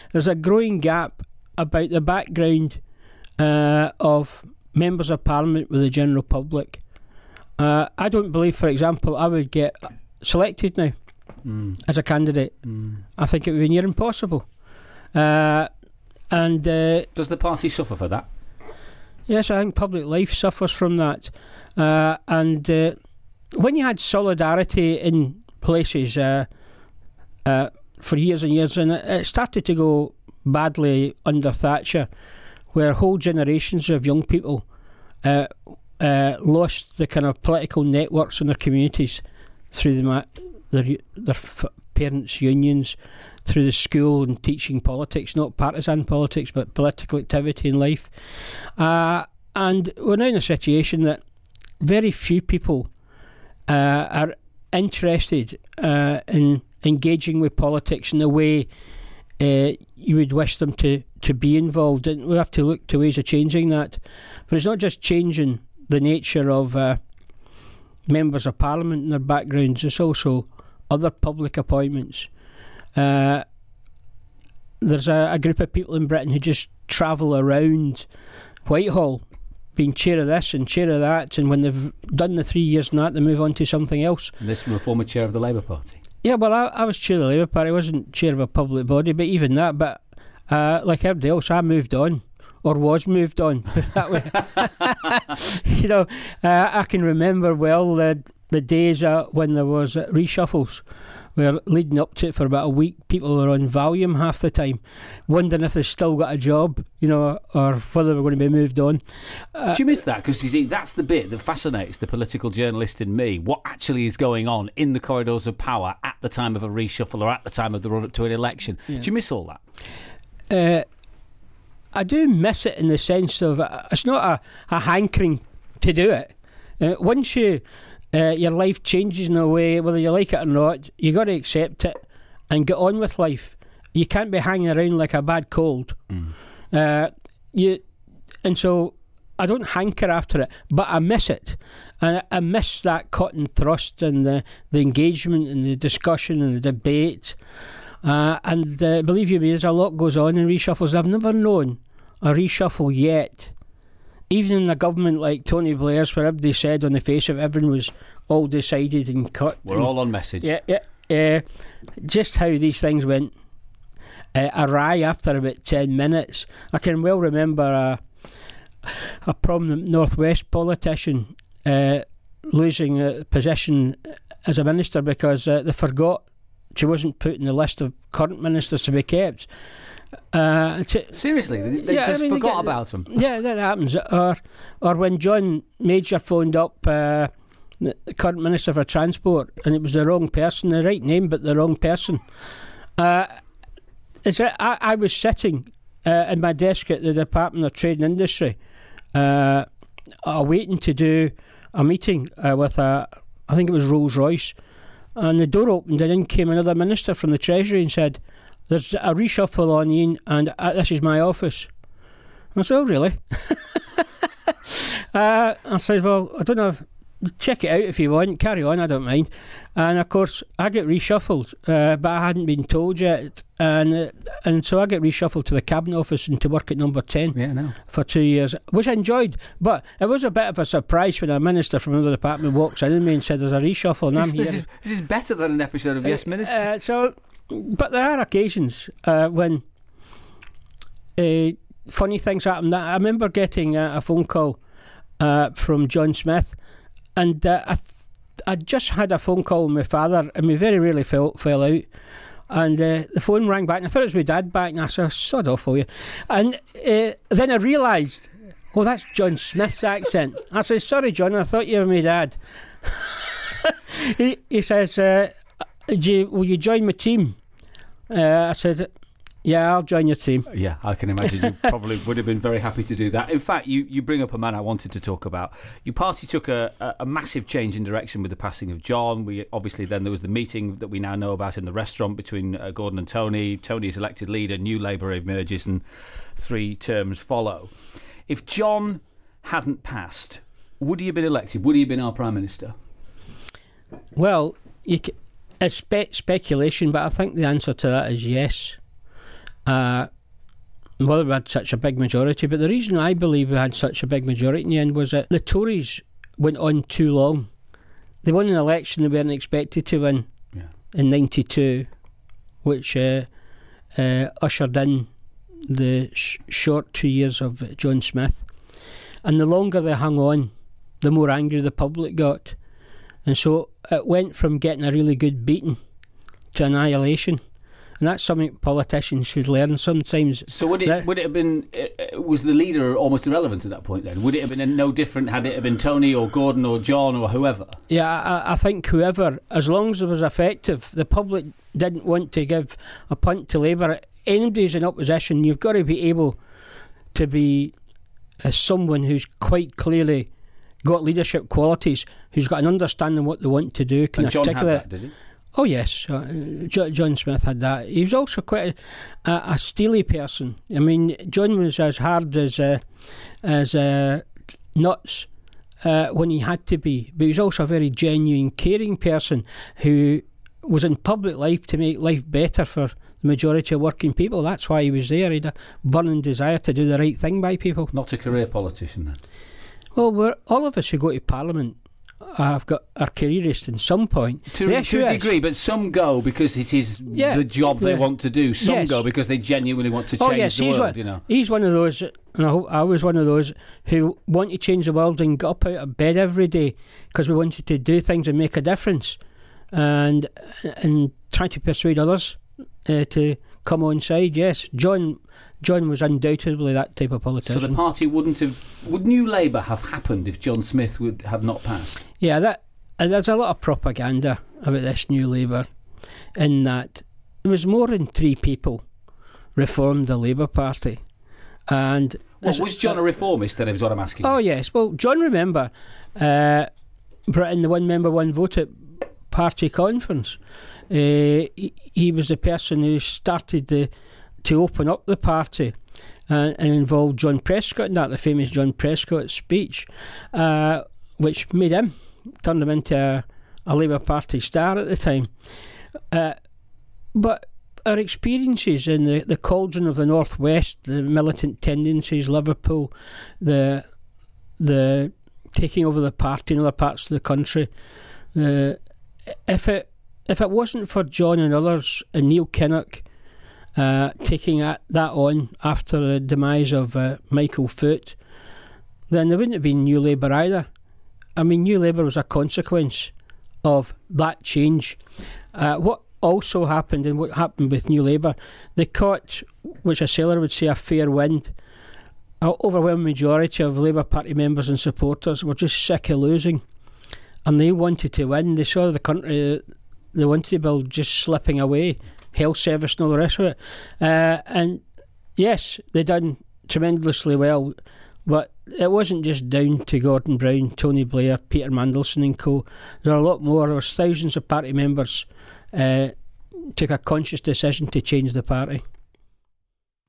there's a growing gap about the background of members of Parliament with the general public. I don't believe, for example, I would get selected now as a candidate. I think it would be near impossible. Does the party suffer for that? Yes, I think public life suffers from that. When you had solidarity in places for years and years, and it started to go badly under Thatcher, where whole generations of young people lost the kind of political networks in their communities through their parents' unions, through the school and teaching politics, not partisan politics, but political activity in life. And we're now in a situation that very few people are interested in engaging with politics in the way you would wish them to be involved. And we have to look to ways of changing that. But it's not just changing the nature of members of Parliament and their backgrounds, it's also other public appointments. There's a group of people in Britain who just travel around Whitehall being chair of this and chair of that, and when they've done the 3 years and that, they move on to something else. And this from a former chair of the Labour Party? Yeah, well, I was chair of the Labour Party. I wasn't chair of a public body, but even that, like everybody else, I moved on, or was moved on. That way. I can remember well the days when there was reshuffles, where leading up to it for about a week, people were on Valium half the time, wondering if they've still got a job, or whether they're going to be moved on. Do you miss that? Because you see, that's the bit that fascinates the political journalist in me. What actually is going on in the corridors of power at the time of a reshuffle or at the time of the run-up to an election? Yeah. Do you miss all that? I do miss it in the sense of it's not a hankering to do it. Once your life changes in a way, whether you like it or not, you got to accept it and get on with life. You can't be hanging around like a bad cold. And so I don't hanker after it, but I miss it, and I miss that cut and thrust and the engagement and the discussion and the debate. Believe you me, there's a lot goes on in reshuffles. I've never known a reshuffle yet, even in a government like Tony Blair's, where everybody said on the face of it, everything was all decided and cut. We're all on message. Yeah. Just how these things went awry after about 10 minutes. I can well remember a prominent Northwest politician losing a position as a minister because they forgot she wasn't put in the list of current ministers to be kept. Seriously, they just forgot about him. Yeah, that happens. Or when John Major phoned up the current Minister for Transport, and it was the wrong person, the right name but the wrong person. I was sitting in my desk at the Department of Trade and Industry, waiting to do a meeting with I think it was Rolls-Royce, and the door opened and in came another minister from the Treasury and said, "There's a reshuffle on, Ian, and this is my office." I said, "Oh, really?" I said, "Well, I don't know. Check it out if you want. Carry on, I don't mind." And of course, I get reshuffled, but I hadn't been told yet. And so I get reshuffled to the Cabinet Office and to work at number 10 for 2 years, which I enjoyed. But it was a bit of a surprise when a minister from another department walks in me and said, "There's a reshuffle," and I'm here. This is better than an episode of Yes Minister. But there are occasions when funny things happen. I remember getting a phone call from John Smith, and I just had a phone call with my father, and we very rarely fell out. And the phone rang back, and I thought it was my dad back, and I said, "Sod off, will you?" And then I realised, oh, that's John Smith's accent. I said, "Sorry, John, I thought you were my dad." He says, will you join my team? I said, "Yeah, I'll join your team." Yeah, I can imagine you probably would have been very happy to do that. In fact, you bring up a man I wanted to talk about. Your party took a massive change in direction with the passing of John. Then there was the meeting that we now know about in the restaurant between Gordon and Tony. Tony is elected leader, new Labour emerges, and 3 terms follow. If John hadn't passed, would he have been elected? Would he have been our Prime Minister? Well, it's speculation, but I think the answer to that is yes. whether we had such a big majority. But the reason I believe we had such a big majority in the end was that the Tories went on too long. They won an election they weren't expected to win in 92, which ushered in the short 2 years of John Smith. And the longer they hung on, the more angry the public got. And so it went from getting a really good beating to annihilation. And that's something politicians should learn sometimes. So would it have been, was the leader almost irrelevant at that point then? Would it have been no different had it have been Tony or Gordon or John or whoever? Yeah, I think whoever, as long as it was effective, the public didn't want to give a punt to Labour. Anybody who's in opposition, you've got to be able to be someone who's quite clearly got leadership qualities, who's got an understanding what they want to do, can and John articulate. Had that, did he? Oh yes, John Smith had that. He was also quite a steely person. I mean, John was as hard as nuts when he had to be, but he was also a very genuine, caring person who was in public life to make life better for the majority of working people. That's why he was there. He had a burning desire to do the right thing by people. Not a career politician then? Well, all of us who go to Parliament have got our careerists in some point. To a degree, but some go because it is the job they want to do. Some go because they genuinely want to change the world. He's one of those, and I was one of those who want to change the world and get up out of bed every day because we wanted to do things and make a difference, and try to persuade others to come on side. Yes, John was undoubtedly that type of politician. So the party would New Labour have happened if John Smith had not passed? Yeah, there's a lot of propaganda about this New Labour, in that there was more than 3 people reformed the Labour Party. And was John a reformist then, is what I'm asking? Oh yes, well John, remember, brought in the one member one vote at party conference. He was the person who started to open up the party and involved John Prescott in that, the famous John Prescott speech, which turned him into a Labour Party star at the time. But our experiences in the cauldron of the North West, the militant tendencies, Liverpool, the taking over the party in other parts of the country, if it wasn't for John and others and Neil Kinnock taking that on after the demise of Michael Foot, then there wouldn't have been New Labour either. I mean, New Labour was a consequence of that change. What also happened, and what happened with New Labour, they caught, which a sailor would say, a fair wind. An overwhelming majority of Labour Party members and supporters were just sick of losing, and they wanted to win. They saw the country they wanted to build just slipping away, health service and all the rest of it. And yes, they done tremendously well, but it wasn't just down to Gordon Brown, Tony Blair, Peter Mandelson and co. There were a lot more. There was thousands of party members took a conscious decision to change the party.